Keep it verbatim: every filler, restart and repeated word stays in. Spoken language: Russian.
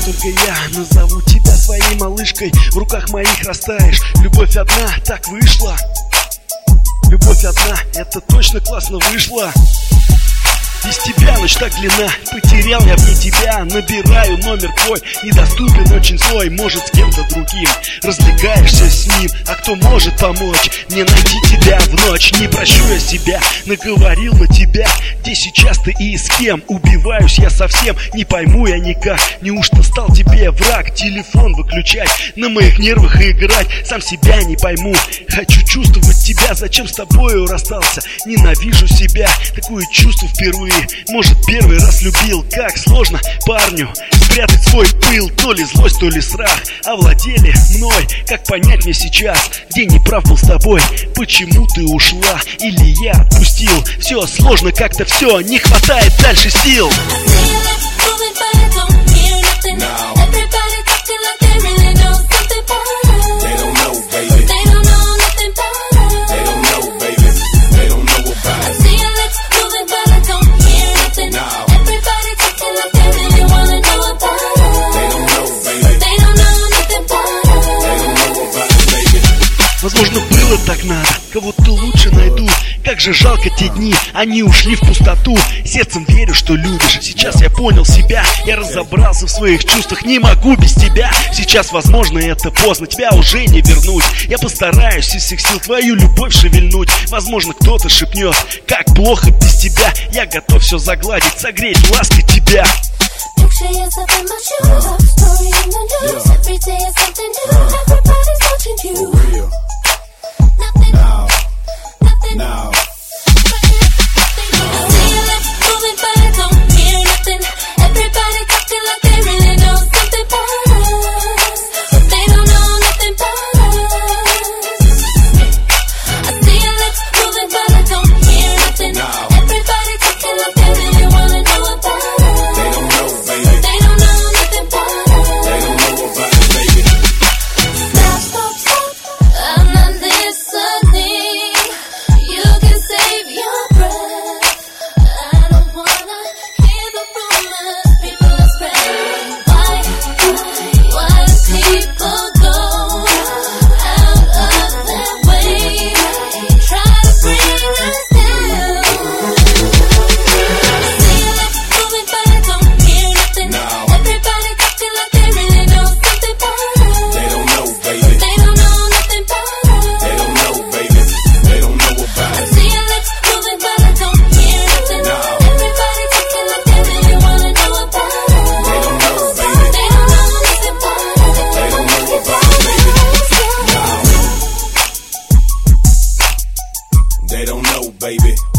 только я назову тебя своей малышкой. В руках моих растаешь, любовь одна, так вышла. Любовь одна, это точно классно вышло. Без тебя ночь так длина, потерял я вне тебя. Набираю номер твой, недоступен, очень злой. Может, с кем-то другим развлекаешься с ним. А кто может помочь мне найти тебя в ночь? Не прощу я себя, наговорил на тебя. Где сейчас ты и с кем? Убиваюсь я совсем, не пойму я никак. Неужто стал тебе враг? Телефон выключать, на моих нервах играть. Сам себя не пойму, хочу чувствовать тебя. Зачем с тобою расстался? Ненавижу себя, такое чувство впервые. Может, первый раз любил. Как сложно парню спрятать свой пыл. То ли злость, то ли страх овладели мной. Как понять мне сейчас, где неправ был с тобой? Почему ты ушла или я отпустил? Все сложно как-то, все, не хватает дальше сил. Возможно, было так надо, кого-то лучше найду. Как же жалко те дни, они ушли в пустоту. Сердцем верю, что любишь. Сейчас я понял себя, я разобрался в своих чувствах. Не могу без тебя. Сейчас, возможно, это поздно, тебя уже не вернуть. Я постараюсь из всех сил твою любовь шевельнуть. Возможно, кто-то шепнет, как плохо без тебя. Я готов все загладить, согреть лаской тебя. Now, now. See your lips moving, but I don't hear nothing. Everybody talking like they really know something about us, but they don't know nothing about us. I see your lips moving, but I don't hear nothing. Everybody talking like they really wanna know about us. They don't know, baby. They don't know nothing about us. They don't know about us, baby. Stop, stop, stop. I'm not listening. They don't know, baby.